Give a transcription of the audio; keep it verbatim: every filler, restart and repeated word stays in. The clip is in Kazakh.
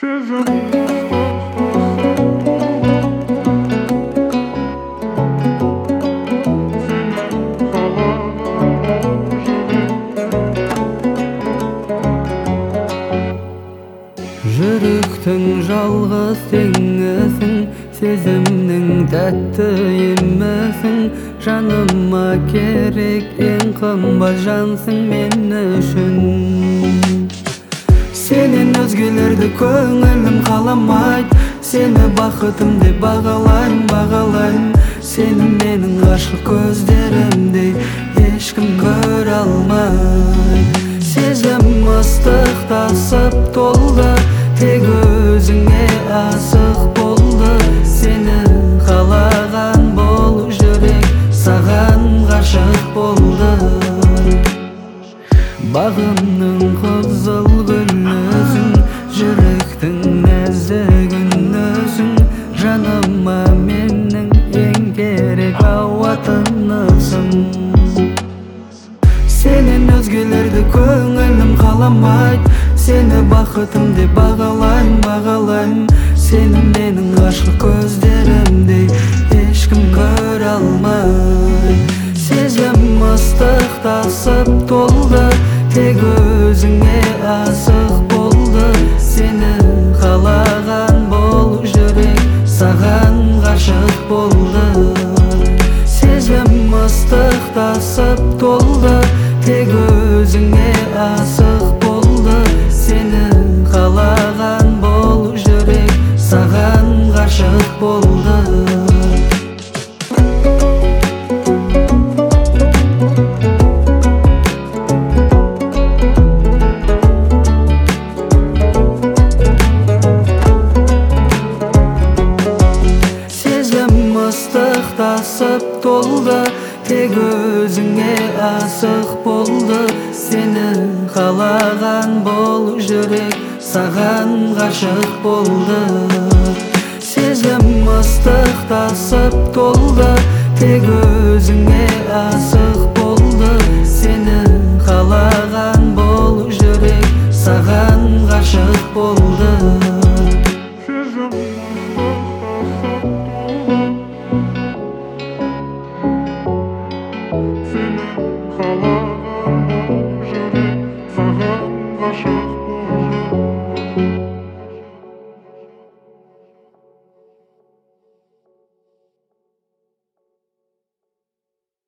Жүректің жалғыз теңізің, сезімнің тәтті емісің, жаныма керек ең қымбат жансың мен үшін. Сенен өзгелерді көңілім қаламайды, сені бақытым деп бағалайым, бағалайым. Сені менің ғашық көздерімдей ешкім көре алмайды. Сезім ыстық тасып толды, тек өзіңе асық болды. Сені қалаған бұл жүрек саған ғашық болды. Бағымның қызыл гүлісің, жүректің нәзік үнісің, жаныма менің ең керек ауа тынысың. Сенен өзгелерді көңілім қаламайды, сені бақытым деп бағалайым, бағалайым. Сені менің ғашық көздерімдей ешкім көре алмайды. Сезім ыстық тасып толды, тек өзіңе асық болды. Сені қалаған бұл жүрек саған ғашық болды. Сезім ыстық тасып толды, тек өзіңе асық болды. Сені қалаған бұл жүрек саған ғашық болды. Ыстық тасып толды, тек өзіңе асық болды. Сені қалаған бұл жүрек саған ғашық болды. Сезім ыстық тасып толды, тек өзіңе асық болды. Сені қалаған бұл жүрек саған ғашық болды. Seni қалаған бұл жүрек саған ғашық